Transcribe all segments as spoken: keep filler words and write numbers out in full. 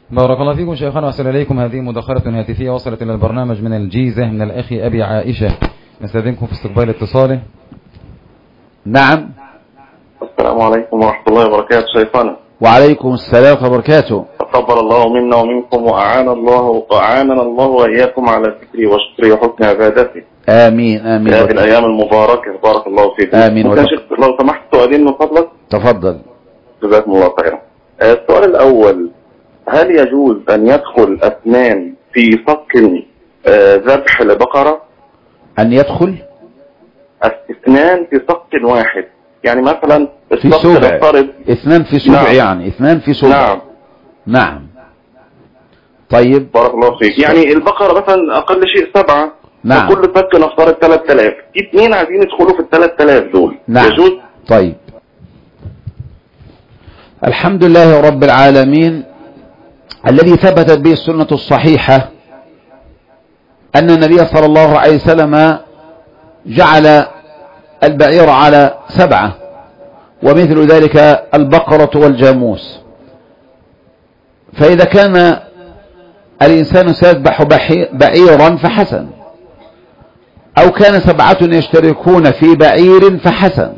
بارك الله فيكم شيخنا وأحسن إليكم. هذه مداخلة هاتفية وصلت إلى البرنامج من الجيزة من الأخ أبي عائشة، نستأذنكم في استقبال اتصاله. نعم. السلام عليكم ورحمة الله وبركاته شيخنا. وعليكم السلام ورحمة الله وبركاته. تقبل الله منا ومنكم وأعان الله وأعاننا الله وإياكم على ذكري وشكري وحسن عبادتي. آمين آمين. هذه الأيام المباركة بارك الله فيكم. آمين. ممكن لو سمحت سؤالين من فضلك؟ تفضل. جزاكم الله خيرا. السؤال الأول، هل يجوز أن يدخل أثنان في صك ذبح لبقرة؟ أن يدخل اثنان في صك واحد، يعني مثلا في سبع، اثنان في سبع. نعم. يعني اثنان في سبع. نعم نعم. طيب بارك الله فيك. يعني البقرة مثلا أقل شيء سبعة. نعم. وكل صك نفترض ثلاثة آلاف، في اثنين عايزين يدخلوا في الثلاثة آلاف دول. نعم. يجوز؟ طيب الحمد لله رب العالمين الذي ثبتت به السنة الصحيحة أن النبي صلى الله عليه وسلم جعل البعير على سبعة، ومثل ذلك البقرة والجاموس. فإذا كان الإنسان سيذبح بعيرا فحسن، أو كان سبعة يشتركون في بعير فحسن،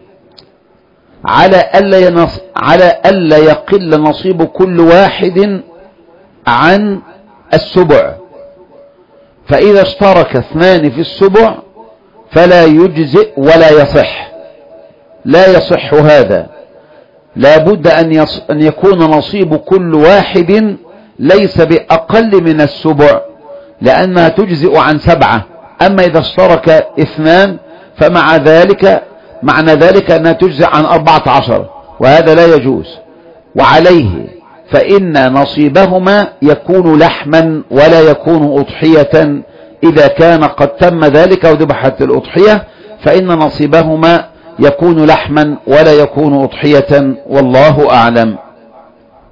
على ألا, ينص... على ألا يقل نصيب كل واحد عن السبع. فإذا اشترك اثنان في السبع فلا يجزئ ولا يصح، لا يصح هذا. لا بد أن, يص... أن يكون نصيب كل واحد ليس بأقل من السبع، لأنها تجزئ عن سبعة. أما إذا اشترك اثنان فمع ذلك معنى ذلك أنها تجزئ عن أربعة عشر، وهذا لا يجوز. وعليه فإن نصيبهما يكون لحما ولا يكون أضحية. إذا كان قد تم ذلك وذبحت الأضحية فإن نصيبهما يكون لحما ولا يكون أضحية، والله أعلم.